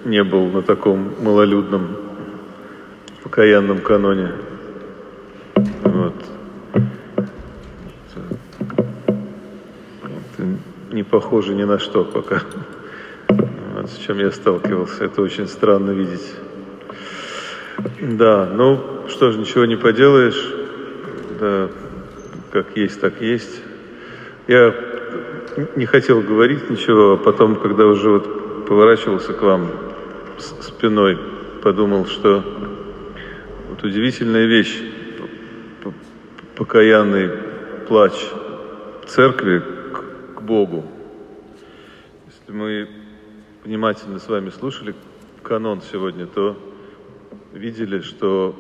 не был на таком малолюдном покаянном каноне. Вот. Это не похоже ни на что пока. Вот с чем я сталкивался. Это очень странно видеть. Да, ну что ж, ничего не поделаешь. Да, как есть, так есть. Я не хотел говорить ничего, а потом, когда уже вот поворачивался к вам спиной, подумал, что вот удивительная вещь, покаянный плач церкви к Богу. Если мы внимательно с вами слушали канон сегодня, то видели, что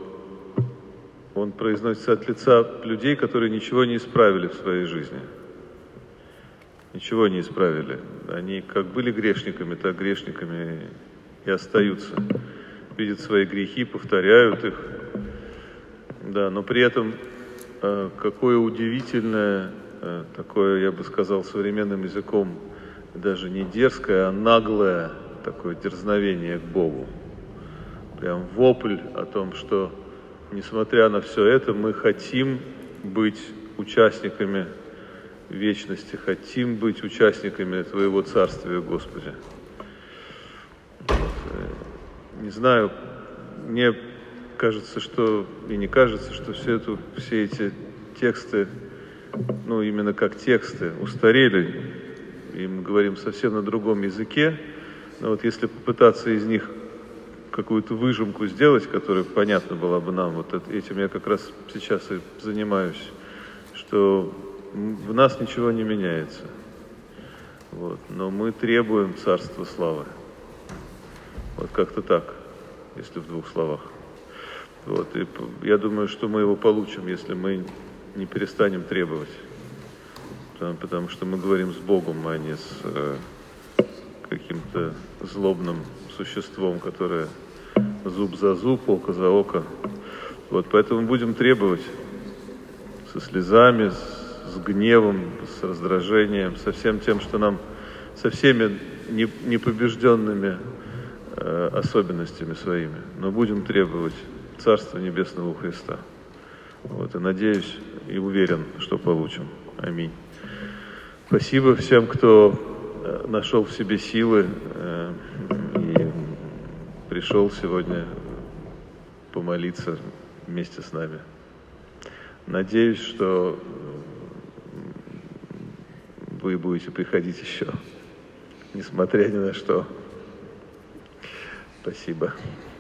он произносится от лица людей, которые ничего не исправили в своей жизни. Ничего не исправили. Они как были грешниками, так грешниками и остаются. Видят свои грехи, повторяют их. Да, но при этом какое удивительное, такое, я бы сказал, современным языком, даже не дерзкое, а наглое такое дерзновение к Богу. Прям вопль о том, что, несмотря на все это, мы хотим быть участниками вечности, хотим быть участниками Твоего Царствия, Господи. Вот. Не знаю, мне кажется, что, и не кажется, что все эти тексты, ну, именно как тексты, устарели, и мы говорим совсем на другом языке, но вот если попытаться из них какую-то выжимку сделать, которая понятна была бы нам, вот этим я как раз сейчас и занимаюсь, что в нас ничего не меняется, вот, но мы требуем Царства Славы. Вот как-то так, если в двух словах. Вот, и я думаю, что мы его получим, если мы не перестанем требовать. Потому что мы говорим с Богом, а не с каким-то злобным существом, которое зуб за зуб, око за око. Вот, поэтому будем требовать со слезами, с гневом, с раздражением, со всем тем, что нам, со всеми непобежденными особенностями своими. Но будем требовать Царства Небесного у Христа. Вот, и надеюсь и уверен, что получим. Аминь. Спасибо всем, кто нашел в себе силы и пришел сегодня помолиться вместе с нами. Надеюсь, что вы будете приходить еще, несмотря ни на что. Спасибо.